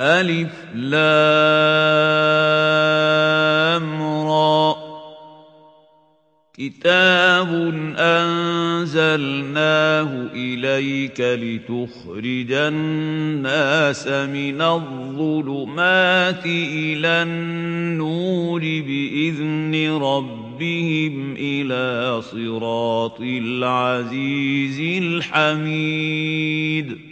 ألف لام را كتاب أنزلناه إليك لتخرج الناس من الظلمات إلى النور بإذن ربهم إلى صراط العزيز الحميد